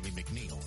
Tommy McNeil.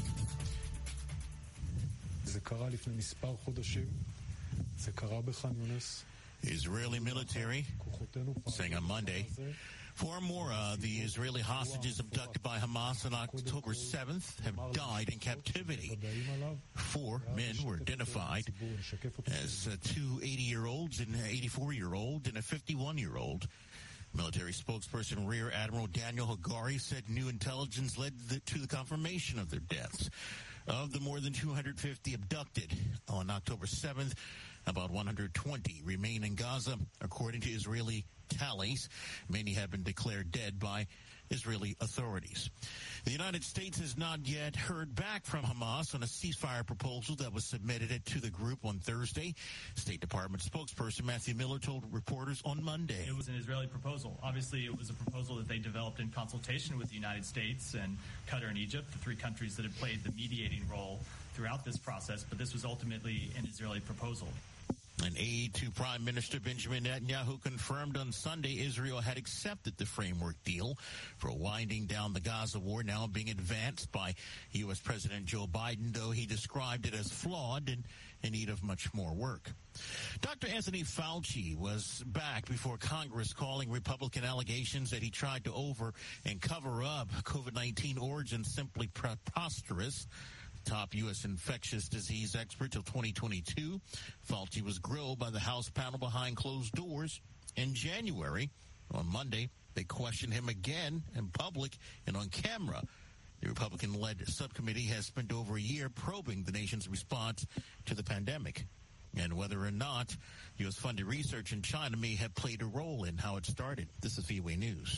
Israeli military saying on Monday 4 more of the Israeli hostages abducted by Hamas on October 7th have died in captivity. 4 men were identified as 2 80-year-olds, an 84-year-old, and a 51-year-old. Military spokesperson Rear Admiral Daniel Hagari said new intelligence led to the confirmation of their deaths. Of the more than 250 abducted on October 7th, about 120 remain in Gaza, according to Israeli tallies. Many have been declared dead by Israeli authorities. The United States has not yet heard back from Hamas on a ceasefire proposal that was submitted to the group on Thursday. State Department spokesperson Matthew Miller told reporters on Monday. It was an Israeli proposal. Obviously, it was a proposal that they developed in consultation with the United States and Qatar and Egypt, the 3 countries that have played the mediating role throughout this process, but this was ultimately an Israeli proposal. An aide to Prime Minister Benjamin Netanyahu confirmed on Sunday Israel had accepted the framework deal for winding down the Gaza war, now being advanced by U.S. President Joe Biden, though he described it as flawed and in need of much more work. Dr. Anthony Fauci was back before Congress, calling Republican allegations that he tried to over and cover up COVID-19 origins simply preposterous. Top U.S. infectious disease expert till 2022. Fauci was grilled by the House panel behind closed doors in January. On Monday, they questioned him again in public and on camera. The Republican-led subcommittee has spent over a year probing the nation's response to the pandemic and whether or not U.S.-funded research in China may have played a role in how it started. This is VOA News.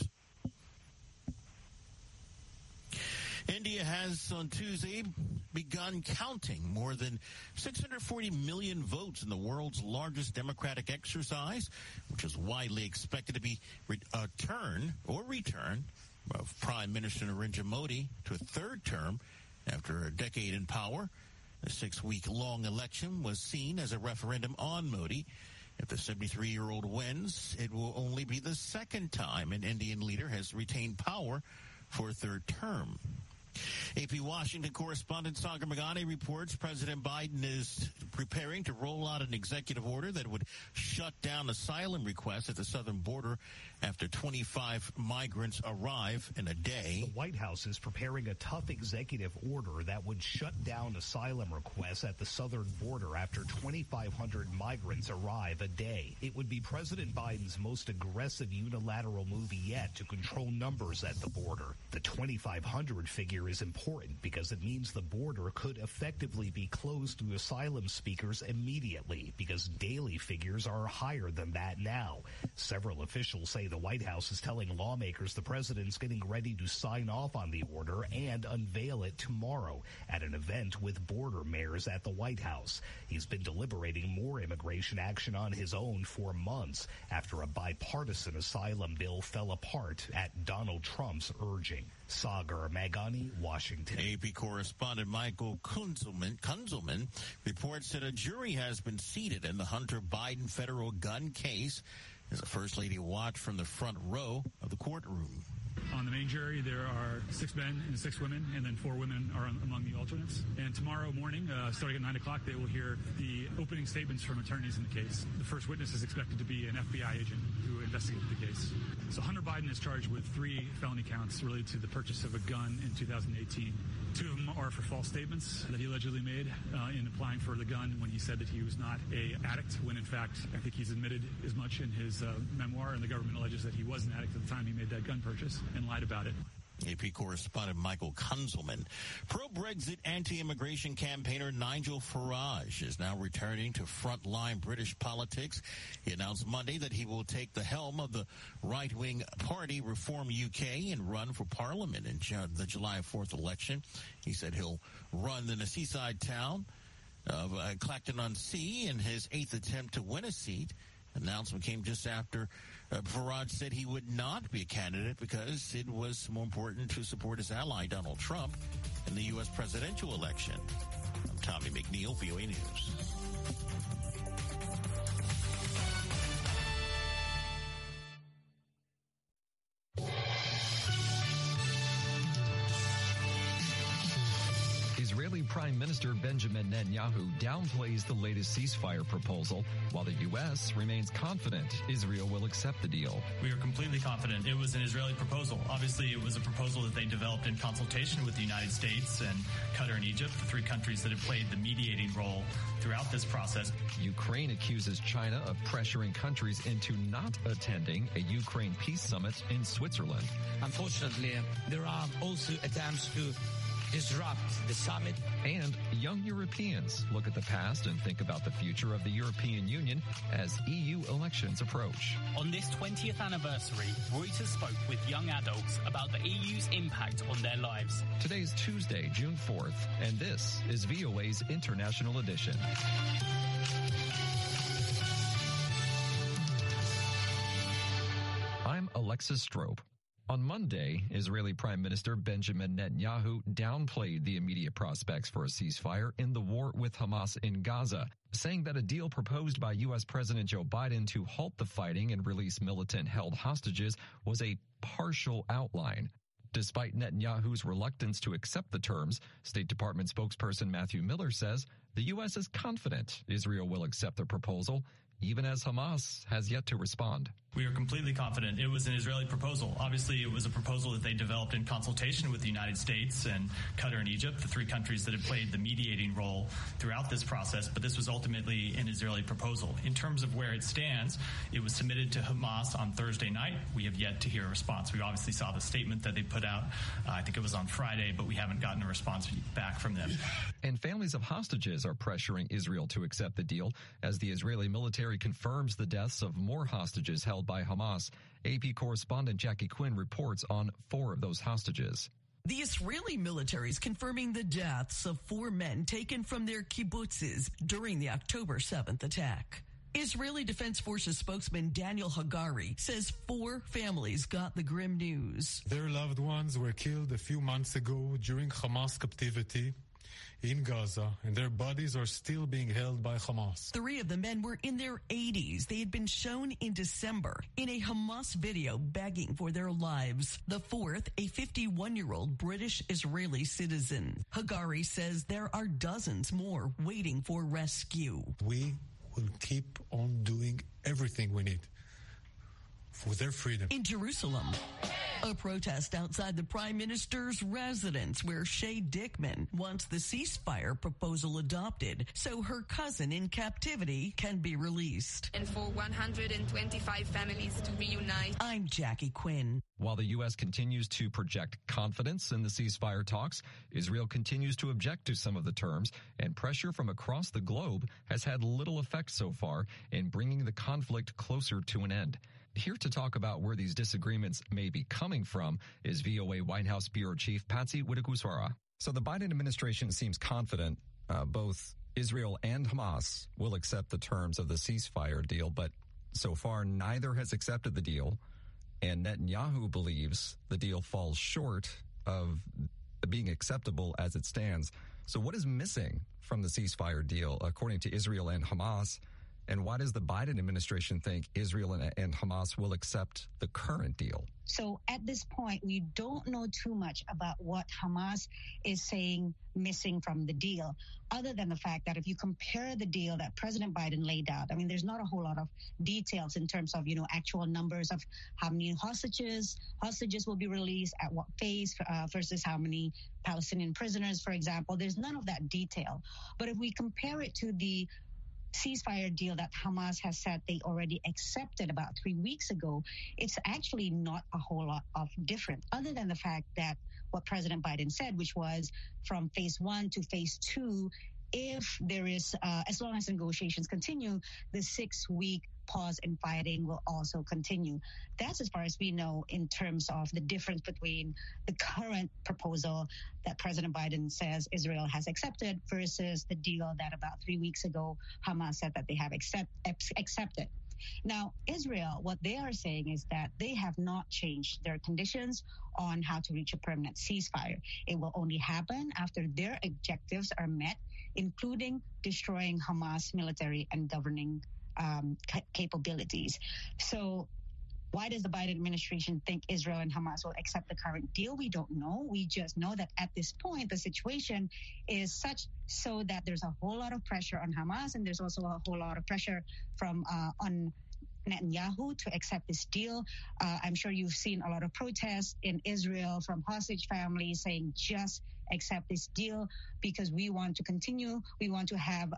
India has on Tuesday begun counting more than 640 million votes in the world's largest democratic exercise, which is widely expected to be return of Prime Minister Narendra Modi to a 3rd term after a decade in power. The 6-week-long election was seen as a referendum on Modi. If the 73-year-old wins, it will only be the 2nd time an Indian leader has retained power for a 3rd term. AP Washington correspondent Sagar Meghani reports President Biden is preparing to roll out an executive order that would shut down asylum requests at the southern border after 25 migrants arrive in a day. The White House is preparing a tough executive order that would shut down asylum requests at the southern border after 2,500 migrants arrive a day. It would be President Biden's most aggressive unilateral move yet to control numbers at the border. The 2,500 figure is important because it means the border could effectively be closed to asylum seekers immediately, because daily figures are higher than that now. Several officials say the White House is telling lawmakers the president's getting ready to sign off on the order and unveil it tomorrow at an event with border mayors at the White House. He's been deliberating more immigration action on his own for months after a bipartisan asylum bill fell apart at Donald Trump's urging. Sagar Meghani, Washington. AP correspondent Michael Kunzelman reports that a jury has been seated in the Hunter Biden federal gun case as the First Lady watched from the front row of the courtroom. On the main jury, there are 6 men and 6 women, and then 4 women are among the alternates. And tomorrow morning, starting at 9 o'clock, they will hear the opening statements from attorneys in the case. The first witness is expected to be an FBI agent who investigated the case. So Hunter Biden is charged with 3 felony counts related to the purchase of a gun in 2018. 2 of them are for false statements that he allegedly made in applying for the gun when he said that he was not an addict, when in fact I think he's admitted as much in his memoir, and the government alleges that he was an addict at the time he made that gun purchase and lied about it. AP correspondent Michael Kunzelman. Pro-Brexit anti-immigration campaigner Nigel Farage is now returning to frontline British politics. He announced Monday that he will take the helm of the right-wing party Reform UK and run for Parliament in the July 4th election. He said he'll run in the seaside town of Clacton-on-Sea in his 8th attempt to win a seat. Announcement came just after Farage said he would not be a candidate because it was more important to support his ally Donald Trump in the U.S. presidential election. I'm Tommy McNeil, VOA News. Israeli Prime Minister Benjamin Netanyahu downplays the latest ceasefire proposal, while the U.S. remains confident Israel will accept the deal. We are completely confident. It was an Israeli proposal. Obviously, it was a proposal that they developed in consultation with the United States and Qatar and Egypt, the three countries that have played the mediating role throughout this process. Ukraine accuses China of pressuring countries into not attending a Ukraine peace summit in Switzerland. Unfortunately, there are also attempts to disrupt the summit. And young Europeans look at the past and think about the future of the European Union as EU elections approach. On this 20th anniversary, Reuters spoke with young adults about the EU's impact on their lives. Today's Tuesday, June 4th, and this is VOA's International Edition. I'm Alexis Strope. On Monday, Israeli Prime Minister Benjamin Netanyahu downplayed the immediate prospects for a ceasefire in the war with Hamas in Gaza, saying that a deal proposed by U.S. President Joe Biden to halt the fighting and release militant-held hostages was a partial outline. Despite Netanyahu's reluctance to accept the terms, State Department spokesperson Matthew Miller says the U.S. is confident Israel will accept the proposal, even as Hamas has yet to respond. We are completely confident. It was an Israeli proposal. Obviously, it was a proposal that they developed in consultation with the United States and Qatar and Egypt, the three countries that have played the mediating role throughout this process, but this was ultimately an Israeli proposal. In terms of where it stands, it was submitted to Hamas on Thursday night. We have yet to hear a response. We obviously saw the statement that they put out, I think it was on Friday, but we haven't gotten a response back from them. And families of hostages are pressuring Israel to accept the deal as the Israeli military confirms the deaths of more hostages held by Hamas. AP correspondent Jackie Quinn reports on 4 of those hostages. The Israeli military is confirming the deaths of 4 men taken from their kibbutzes during the October 7th attack. Israeli Defense Forces spokesman Daniel Hagari says 4 families got the grim news. Their loved ones were killed a few months ago during Hamas captivity in Gaza, and their bodies are still being held by Hamas. 3 of the men were in their 80s. They had been shown in December in a Hamas video begging for their lives. The 4th, a 51-year-old British-Israeli citizen. Hagari says there are dozens more waiting for rescue. We will keep on doing everything we need for their freedom. In Jerusalem, a protest outside the Prime Minister's residence where Shay Dickman wants the ceasefire proposal adopted so her cousin in captivity can be released. And for 125 families to reunite. I'm Jackie Quinn. While the U.S. continues to project confidence in the ceasefire talks, Israel continues to object to some of the terms, and pressure from across the globe has had little effect so far in bringing the conflict closer to an end. Here to talk about where these disagreements may be coming from is VOA White House Bureau Chief Patsy Widakuswara. So the Biden administration seems confident both Israel and Hamas will accept the terms of the ceasefire deal, but so far neither has accepted the deal, and Netanyahu believes the deal falls short of being acceptable as it stands. So what is missing from the ceasefire deal, according to Israel and Hamas? And why does the Biden administration think Israel and Hamas will accept the current deal? So at this point, we don't know too much about what Hamas is saying missing from the deal, other than the fact that if you compare the deal that President Biden laid out, I mean, there's not a whole lot of details in terms of, actual numbers of how many hostages will be released at what phase versus how many Palestinian prisoners, for example. There's none of that detail. But if we compare it to the ceasefire deal that Hamas has said they already accepted about 3 weeks ago, it's actually not a whole lot of different, other than the fact that what President Biden said, which was from phase 1 to phase 2, if there is, as long as negotiations continue, the 6-week pause in fighting will also continue. That's as far as we know in terms of the difference between the current proposal that President Biden says Israel has accepted versus the deal that about 3 weeks ago Hamas said that they have accepted. Now, Israel, what they are saying is that they have not changed their conditions on how to reach a permanent ceasefire. It will only happen after their objectives are met, including destroying Hamas military and governing capabilities. So Why does the Biden administration think Israel and Hamas will accept the current deal? We don't know. We just know that at this point, the situation is such so that there's a whole lot of pressure on Hamas, and there's also a whole lot of pressure from on Netanyahu to accept this deal. I'm sure you've seen a lot of protests in Israel from hostage families saying just accept this deal because we want to continue. We want to have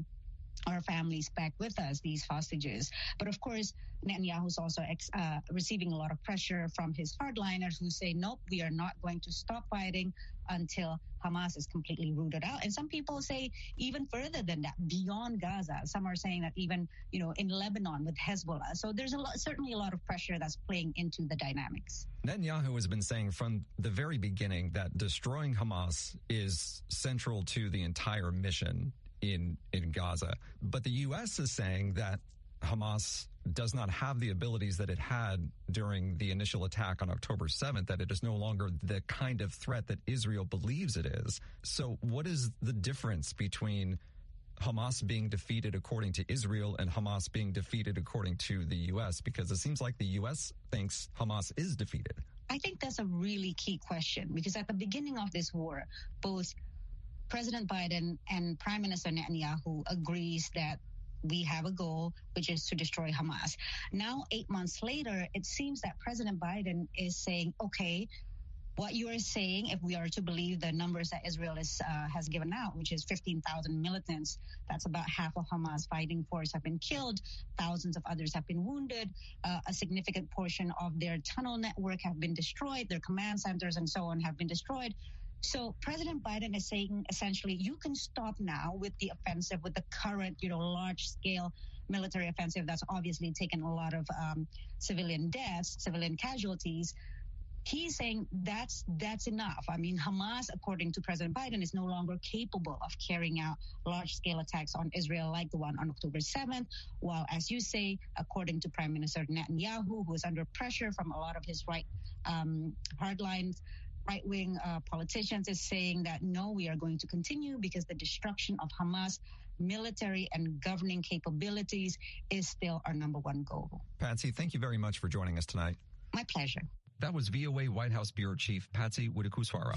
our families back with us, these hostages. But of course, Netanyahu's also receiving a lot of pressure from his hardliners who say, nope, we are not going to stop fighting until Hamas is completely rooted out. And some people say even further than that, beyond Gaza. Some are saying that even, in Lebanon with Hezbollah. So there's certainly a lot of pressure that's playing into the dynamics. Netanyahu has been saying from the very beginning that destroying Hamas is central to the entire mission in Gaza. But the U.S. is saying that Hamas does not have the abilities that it had during the initial attack on October 7th, that it is no longer the kind of threat that Israel believes it is. So what is the difference between Hamas being defeated according to Israel and Hamas being defeated according to the U.S.? Because it seems like the U.S. thinks Hamas is defeated. I think that's a really key question, because at the beginning of this war, both President Biden and Prime Minister Netanyahu agrees that we have a goal, which is to destroy Hamas. Now, 8 months later, it seems that President Biden is saying, okay, what you are saying, if we are to believe the numbers that Israel has given out, which is 15,000 militants, that's about half of Hamas fighting force have been killed, thousands of others have been wounded, a significant portion of their tunnel network have been destroyed, their command centers and so on have been destroyed. So President Biden is saying, essentially, you can stop now with the offensive, with the current, large-scale military offensive that's obviously taken a lot of civilian deaths, civilian casualties. He's saying that's enough. I mean, Hamas, according to President Biden, is no longer capable of carrying out large-scale attacks on Israel like the one on October 7th, while, as you say, according to Prime Minister Netanyahu, who is under pressure from a lot of his right-wing politicians, is saying that, no, we are going to continue because the destruction of Hamas military and governing capabilities is still our number one goal. Patsy, thank you very much for joining us tonight. My pleasure. That was VOA White House Bureau Chief Patsy Widakuswara.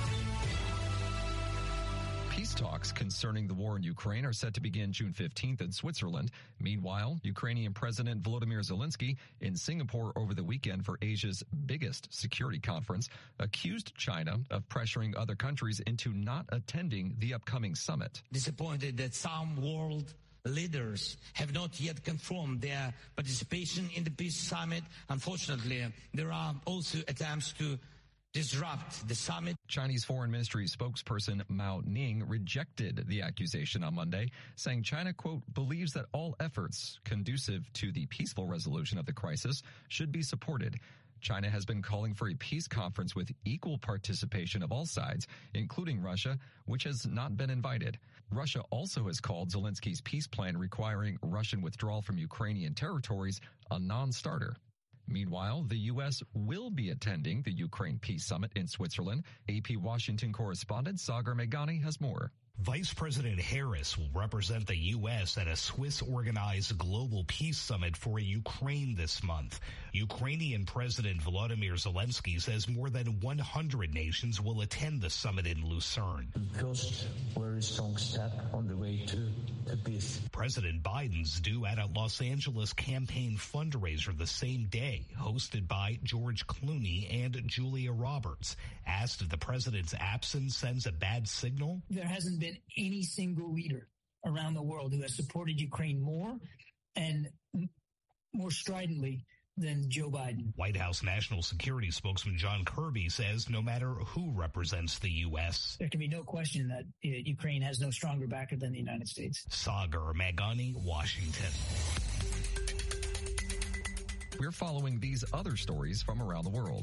Peace talks concerning the war in Ukraine are set to begin June 15th in Switzerland. Meanwhile, Ukrainian President Volodymyr Zelensky in Singapore over the weekend for Asia's biggest security conference accused China of pressuring other countries into not attending the upcoming summit. Disappointed that some world leaders have not yet confirmed their participation in the peace summit. Unfortunately, there are also attempts to disrupt the summit. Chinese Foreign Ministry spokesperson Mao Ning rejected the accusation on Monday, saying China, quote, believes that all efforts conducive to the peaceful resolution of the crisis should be supported. China has been calling for a peace conference with equal participation of all sides, including Russia, which has not been invited. Russia also has called Zelensky's peace plan requiring Russian withdrawal from Ukrainian territories a non-starter. Meanwhile, the U.S. will be attending the Ukraine Peace Summit in Switzerland. AP Washington correspondent Sagar Meghani has more. Vice President Harris will represent the U.S. at a Swiss-organized global peace summit for Ukraine this month. Ukrainian President Volodymyr Zelensky says more than 100 nations will attend the summit in Lucerne. First, very strong step on the way to peace. President Biden's due at a Los Angeles campaign fundraiser the same day, hosted by George Clooney and Julia Roberts. Asked if the president's absence sends a bad signal, there hasn't been any single leader around the world who has supported Ukraine more and more stridently than Joe Biden. White House National Security spokesman John Kirby says no matter who represents the U.S., there can be no question that Ukraine has no stronger backer than the United States. Sagar Meghani, Washington. We're following these other stories from around the world.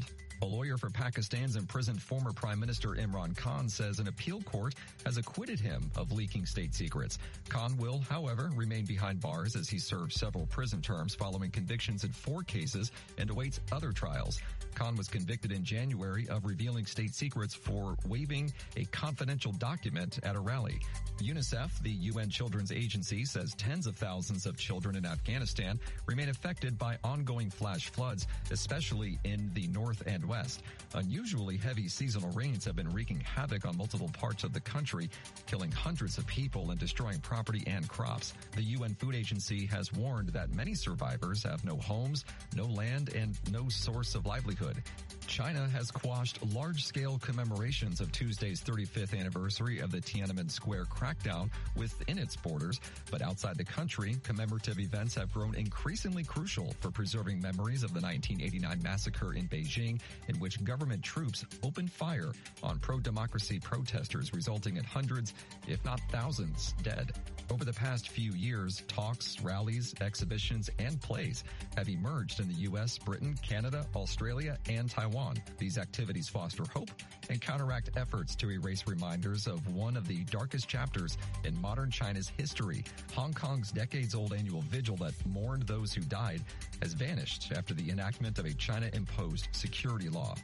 A lawyer for Pakistan's imprisoned former Prime Minister Imran Khan says an appeal court has acquitted him of leaking state secrets. Khan will, however, remain behind bars as he serves several prison terms following convictions in 4 cases and awaits other trials. Khan was convicted in January of revealing state secrets for waving a confidential document at a rally. UNICEF, the UN Children's Agency, says tens of thousands of children in Afghanistan remain affected by ongoing flash floods, especially in the north and west. Unusually heavy seasonal rains have been wreaking havoc on multiple parts of the country, killing hundreds of people and destroying property and crops. The UN Food Agency has warned that many survivors have no homes, no land, and no source of livelihood. China has quashed large-scale commemorations of Tuesday's 35th anniversary of the Tiananmen Square crackdown within its borders, but outside the country, commemorative events have grown increasingly crucial for preserving memories of the 1989 massacre in Beijing, in which government troops opened fire on pro-democracy protesters, resulting in hundreds, if not thousands, dead. Over the past few years, talks, rallies, exhibitions, and plays have emerged in the U.S., Britain, Canada, Australia, and Taiwan. These activities foster hope and counteract efforts to erase reminders of one of the darkest chapters in modern China's history. Hong Kong's decades-old annual vigil that mourned those who died has vanished after the enactment of a China-imposed security law.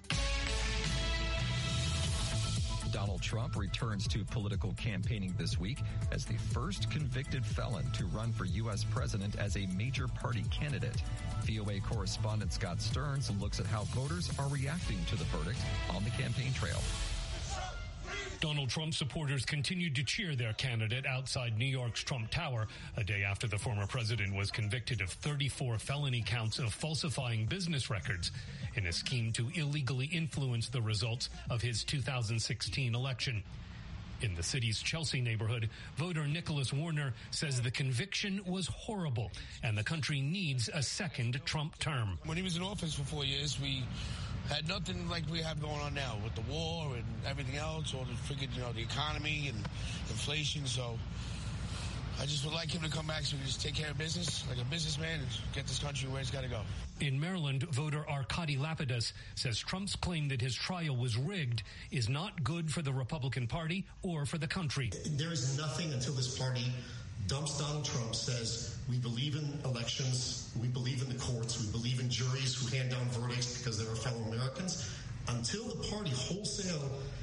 Donald Trump returns to political campaigning this week as the first convicted felon to run for U.S. president as a major party candidate. VOA correspondent Scott Stearns looks at how voters are reacting to the verdict on the campaign trail. Donald Trump supporters continued to cheer their candidate outside New York's Trump Tower a day after the former president was convicted of 34 felony counts of falsifying business records in a scheme to illegally influence the results of his 2016 election. In the city's Chelsea neighborhood, voter Nicholas Warner says the conviction was horrible and the country needs a second Trump term. When he was in office for 4 years, we had nothing like we have going on now with the war and everything else, or the freaking, the economy and inflation. So I just would like him to come back so we can just take care of business like a businessman and get this country where it's got to go. In Maryland, voter Arkady Lapidus says Trump's claim that his trial was rigged is not good for the Republican Party or for the country. There is nothing until this party dumps Donald Trump, says we believe in elections, we believe in the courts, we believe in juries who hand down verdicts because they're our fellow Americans. Until the party wholesale,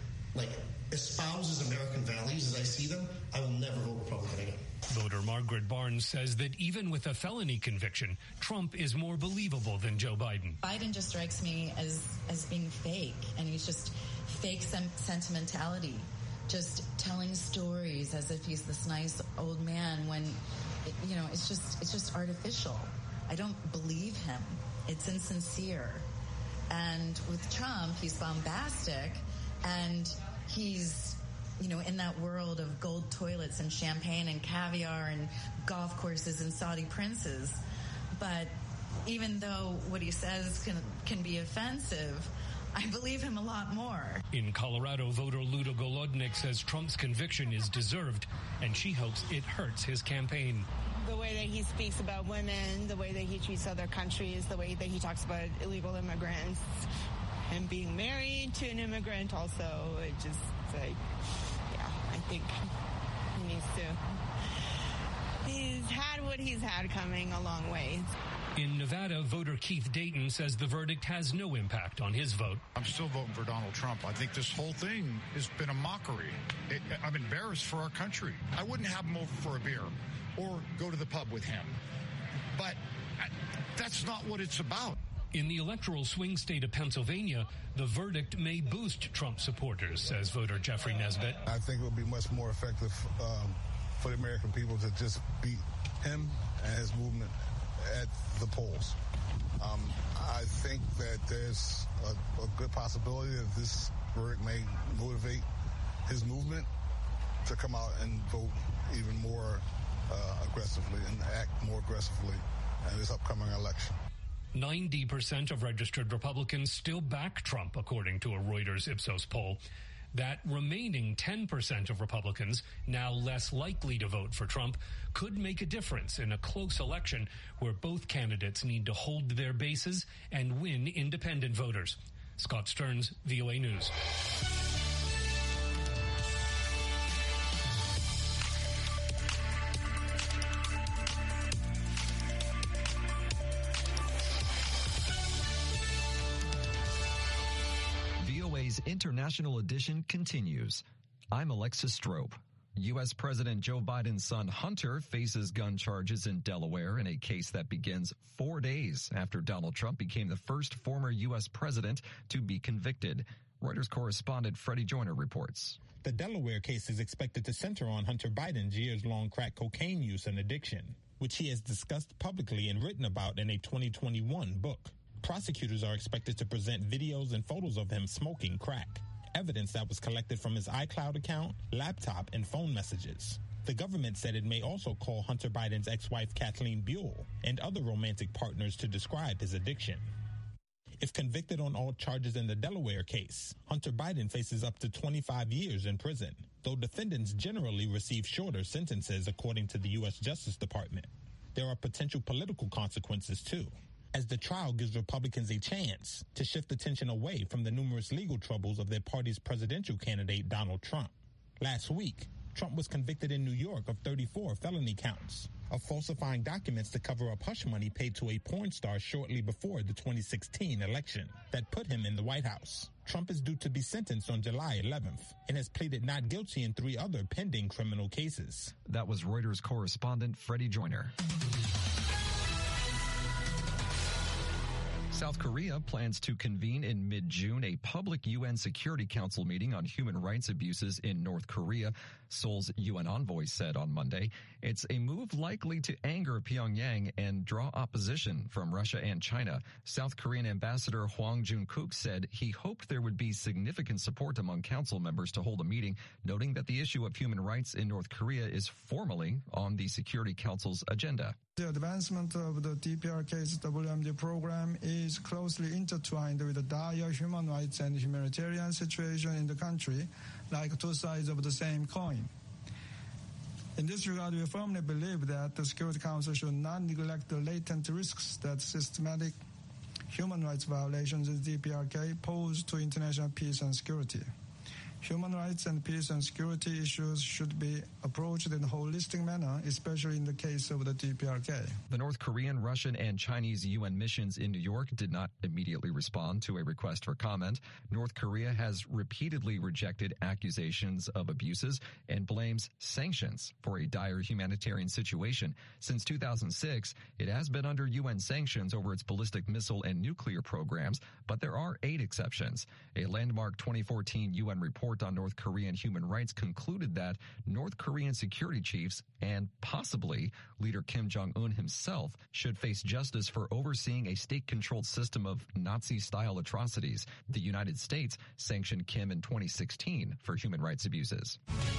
espouses American values as I see them, I will never vote Republican again. Voter Margaret Barnes says that even with a felony conviction, Trump is more believable than Joe Biden. Biden just strikes me as being fake, and he's just fake sentimentality, just telling stories as if he's this nice old man when, it's just artificial. I don't believe him. It's insincere. And with Trump, he's bombastic, and he's, in that world of gold toilets and champagne and caviar and golf courses and Saudi princes. But even though what he says can be offensive, I believe him a lot more. In Colorado, voter Luda Golodnik says Trump's conviction is deserved, and she hopes it hurts his campaign. The way that he speaks about women, the way that he treats other countries, the way that he talks about illegal immigrants, and being married to an immigrant also, I think he needs to. He's had what he's had coming a long way. In Nevada, voter Keith Dayton says the verdict has no impact on his vote. I'm still voting for Donald Trump. I think this whole thing has been a mockery. I'm embarrassed for our country. I wouldn't have him over for a beer or go to the pub with him. But that's not what it's about. In the electoral swing state of Pennsylvania, the verdict may boost Trump supporters, says voter Jeffrey Nesbitt. I think it would be much more effective for the American people to just beat him and his movement at the polls. I think that there's a good possibility that this verdict may motivate his movement to come out and vote even more aggressively and act more aggressively in this upcoming election. 90% of registered Republicans still back Trump, according to a Reuters Ipsos poll. That remaining 10% of Republicans, now less likely to vote for Trump, could make a difference in a close election where both candidates need to hold their bases and win independent voters. Scott Stearns, VOA News. VOA's International Edition continues. I'm Alexis Strope. U.S. President Joe Biden's son Hunter faces gun charges in Delaware in a case that begins 4 days after Donald Trump became the first former U.S. president to be convicted. Reuters correspondent Freddie Joyner reports. The Delaware case is expected to center on Hunter Biden's years-long crack cocaine use and addiction, which he has discussed publicly and written about in a 2021 book. Prosecutors are expected to present videos and photos of him smoking crack, evidence that was collected from his iCloud account, laptop, and phone messages. The government said it may also call Hunter Biden's ex-wife Kathleen Buell and other romantic partners to describe his addiction. If convicted on all charges in the Delaware case, Hunter Biden faces up to 25 years in prison, though defendants generally receive shorter sentences according to the U.S. Justice Department. There are potential political consequences, too, as the trial gives Republicans a chance to shift attention away from the numerous legal troubles of their party's presidential candidate, Donald Trump. Last week, Trump was convicted in New York of 34 felony counts of falsifying documents to cover up hush money paid to a porn star shortly before the 2016 election that put him in the White House. Trump is due to be sentenced on July 11th and has pleaded not guilty in 3 other pending criminal cases. That was Reuters correspondent Freddie Joyner. South Korea plans to convene in mid-June a public UN Security Council meeting on human rights abuses in North Korea, Seoul's UN envoy said on Monday. It's a move likely to anger Pyongyang and draw opposition from Russia and China. South Korean Ambassador Hwang Jun-kook said he hoped there would be significant support among council members to hold a meeting, noting that the issue of human rights in North Korea is formally on the Security Council's agenda. The advancement of the DPRK's WMD program is closely intertwined with the dire human rights and humanitarian situation in the country, like two sides of the same coin. In this regard, we firmly believe that the Security Council should not neglect the latent risks that systematic human rights violations in the DPRK pose to international peace and security. Human rights and peace and security issues should be approached in a holistic manner, especially in the case of the DPRK. The North Korean, Russian, and Chinese UN missions in New York did not immediately respond to a request for comment. North Korea has repeatedly rejected accusations of abuses and blames sanctions for a dire humanitarian situation. Since 2006, it has been under UN sanctions over its ballistic missile and nuclear programs, but there are 8 exceptions. A landmark 2014 UN report on North Korean human rights concluded that North Korean security chiefs and possibly leader Kim Jong-un himself should face justice for overseeing a state-controlled system of Nazi-style atrocities. The United States sanctioned Kim in 2016 for human rights abuses.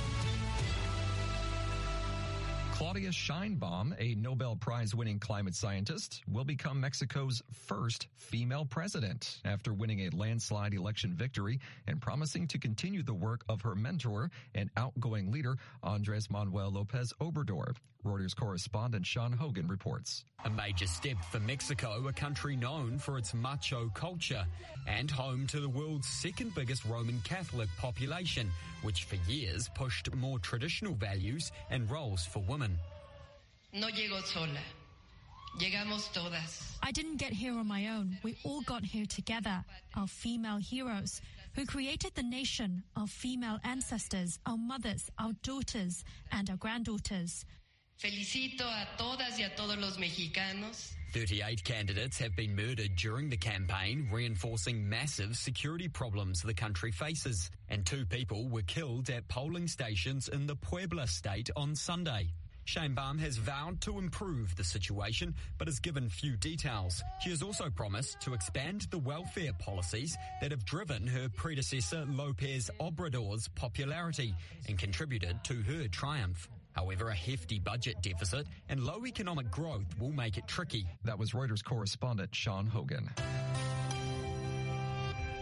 Claudia Sheinbaum, a Nobel Prize-winning climate scientist, will become Mexico's first female president after winning a landslide election victory and promising to continue the work of her mentor and outgoing leader, Andrés Manuel López Obrador. Reuters correspondent Sean Hogan reports. A major step for Mexico, a country known for its macho culture and home to the world's second biggest Roman Catholic population, which for years pushed more traditional values and roles for women. No llego sola. Llegamos todas. I didn't get here on my own. We all got here together. Our female heroes who created the nation, our female ancestors, our mothers, our daughters, and our granddaughters. Felicito a todas y a todos los mexicanos. 38 candidates have been murdered during the campaign, reinforcing massive security problems the country faces. And 2 people were killed at polling stations in the Puebla state on Sunday. Sheinbaum has vowed to improve the situation, but has given few details. She has also promised to expand the welfare policies that have driven her predecessor López Obrador's popularity and contributed to her triumph. However, a hefty budget deficit and low economic growth will make it tricky. That was Reuters correspondent Sean Hogan.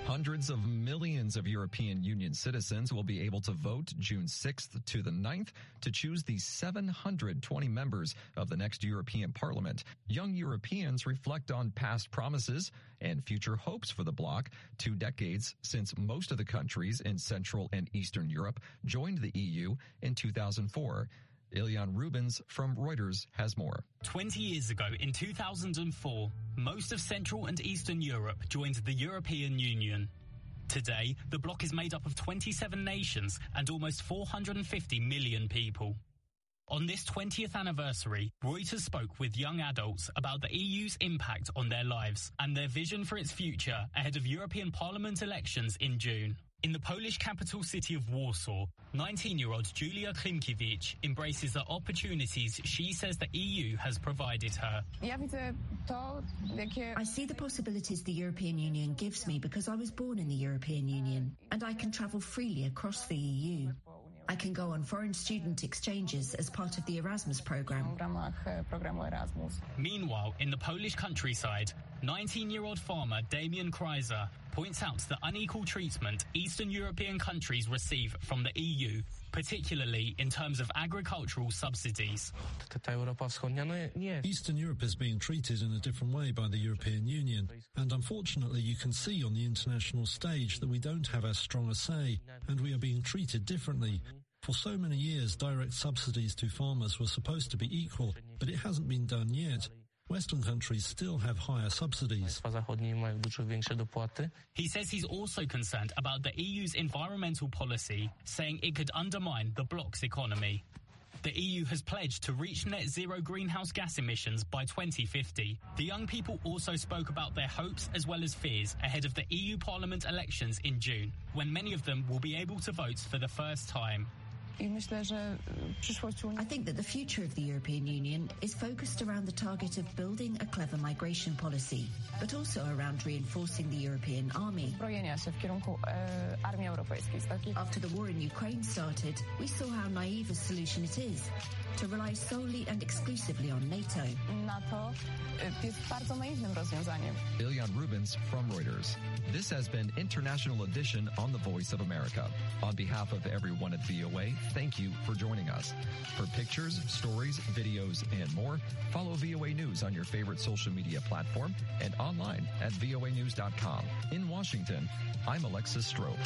Hundreds of millions of European Union citizens will be able to vote June 6th to the 9th to choose the 720 members of the next European Parliament. Young Europeans reflect on past promises and future hopes for the bloc, 2 decades since most of the countries in Central and Eastern Europe joined the EU in 2004. Ilyan Rubins from Reuters has more. 20 years ago, in 2004, most of Central and Eastern Europe joined the European Union. Today, the bloc is made up of 27 nations and almost 450 million people. On this 20th anniversary, Reuters spoke with young adults about the EU's impact on their lives and their vision for its future ahead of European Parliament elections in June. In the Polish capital city of Warsaw, 19-year-old Julia Klimkiewicz embraces the opportunities she says the EU has provided her. I see the possibilities the European Union gives me because I was born in the European Union, and I can travel freely across the EU. I can go on foreign student exchanges as part of the Erasmus program. Meanwhile, in the Polish countryside, 19-year-old farmer Damian Kreiser points out the unequal treatment Eastern European countries receive from the EU, particularly in terms of agricultural subsidies. Eastern Europe is being treated in a different way by the European Union, and unfortunately you can see on the international stage that we don't have as strong a say, and we are being treated differently. For so many years, direct subsidies to farmers were supposed to be equal, but it hasn't been done yet. Western countries still have higher subsidies. He says he's also concerned about the EU's environmental policy, saying it could undermine the bloc's economy. The EU has pledged to reach net zero greenhouse gas emissions by 2050. The young people also spoke about their hopes as well as fears ahead of the EU Parliament elections in June, when many of them will be able to vote for the first time. I think that the future of the European Union is focused around the target of building a clever migration policy, but also around reinforcing the European army. After the war in Ukraine started, we saw how naive a solution it is to rely solely and exclusively on NATO. Ilyan Rubins from Reuters. This has been International Edition on the Voice of America. On behalf of everyone at VOA, thank you for joining us. For pictures, stories, videos, and more, follow VOA News on your favorite social media platform and online at voanews.com. In Washington, I'm Alexis Strope.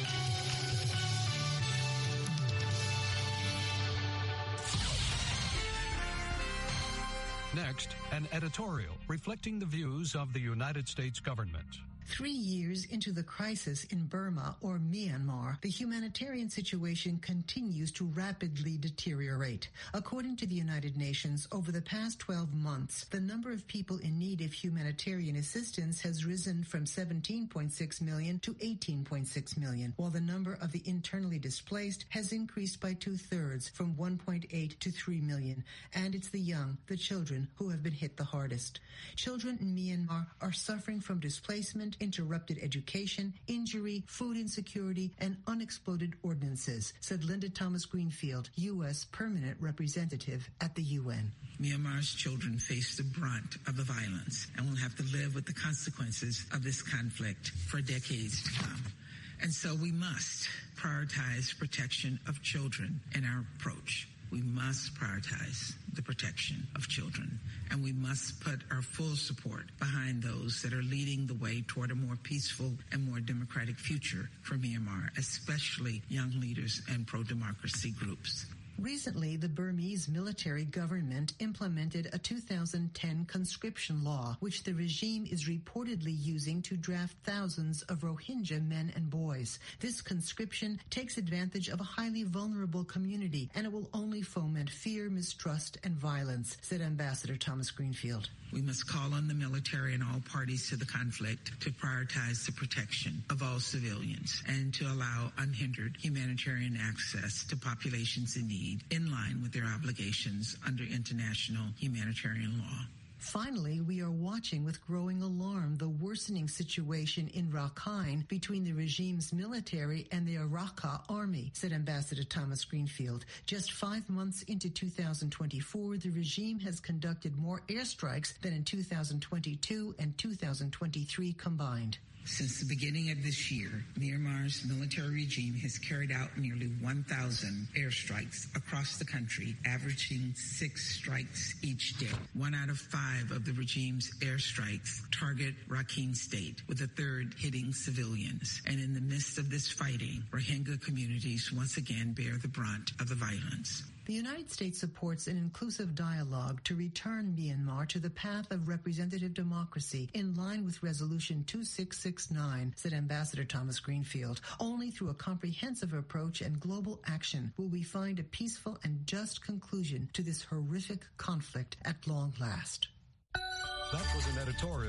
Next, an editorial reflecting the views of the United States government. 3 years into the crisis in Burma or Myanmar, the humanitarian situation continues to rapidly deteriorate. According to the United Nations, over the past 12 months, the number of people in need of humanitarian assistance has risen from 17.6 million to 18.6 million, while the number of the internally displaced has increased by 2/3, from 1.8 to 3 million. And it's the young, the children, who have been hit the hardest. Children in Myanmar are suffering from displacement, interrupted education, injury, food insecurity, and unexploded ordnances, said Linda Thomas Greenfield, U.S. Permanent Representative at the UN. Myanmar's children face the brunt of the violence and will have to live with the consequences of this conflict for decades to come. And so we must prioritize protection of children in our approach. We must prioritize the protection of children, and we must put our full support behind those that are leading the way toward a more peaceful and more democratic future for Myanmar, especially young leaders and pro-democracy groups. Recently, the Burmese military government implemented a 2010 conscription law, which the regime is reportedly using to draft thousands of Rohingya men and boys. This conscription takes advantage of a highly vulnerable community, and it will only foment fear, mistrust, and violence, said Ambassador Thomas Greenfield. We must call on the military and all parties to the conflict to prioritize the protection of all civilians and to allow unhindered humanitarian access to populations in need, in line with their obligations under international humanitarian law. Finally, we are watching with growing alarm the worsening situation in Rakhine between the regime's military and the Araka army, said Ambassador Thomas Greenfield. Just 5 months into 2024, the regime has conducted more airstrikes than in 2022 and 2023 combined. Since the beginning of this year, Myanmar's military regime has carried out nearly 1,000 airstrikes across the country, averaging 6 strikes each day. 1 out of 5 of the regime's airstrikes target Rakhine State, with a third hitting civilians. And in the midst of this fighting, Rohingya communities once again bear the brunt of the violence. The United States supports an inclusive dialogue to return Myanmar to the path of representative democracy in line with Resolution 2669, said Ambassador Thomas Greenfield. Only through a comprehensive approach and global action will we find a peaceful and just conclusion to this horrific conflict at long last. That was an editorial.